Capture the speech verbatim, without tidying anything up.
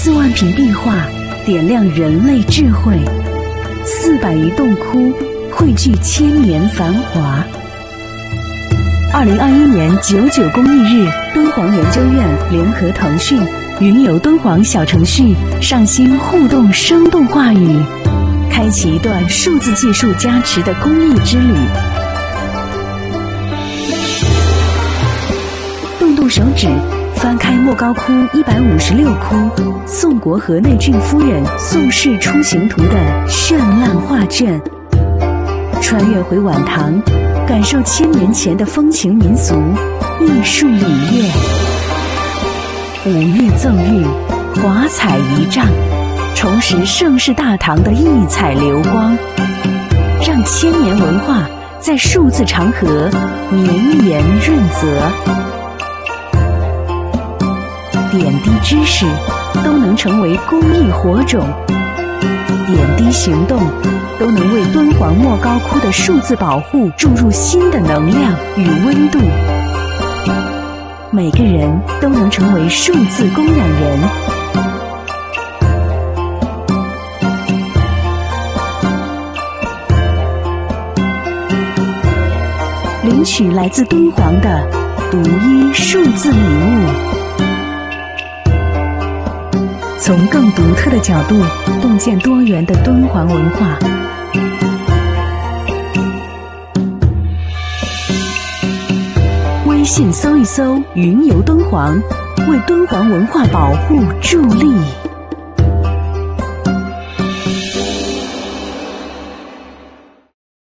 四万品壁画点亮人类智慧，四百余洞窟汇聚千年繁华。二零二一年九九公益日，敦煌研究院联合腾讯、云游敦煌小程序上新互动生动话语，开启一段数字技术加持的公益之旅。动动手指，翻开莫高窟一百五十六窟宋国河内郡夫人宋氏出行图的绚烂画卷，穿越回晚唐，感受千年前的风情民俗、艺术礼乐。五岳赠玉，华彩仪仗，重拾盛世大唐的异彩流光，让千年文化在数字长河绵延润泽。点滴知识都能成为公益火种，点滴行动都能为敦煌莫高窟的数字保护注入新的能量与温度。每个人都能成为数字供养人，领取来自敦煌的独一数字礼物。从更独特的角度洞见多元的敦煌文化。微信搜一搜“云游敦煌”，为敦煌文化保护助力。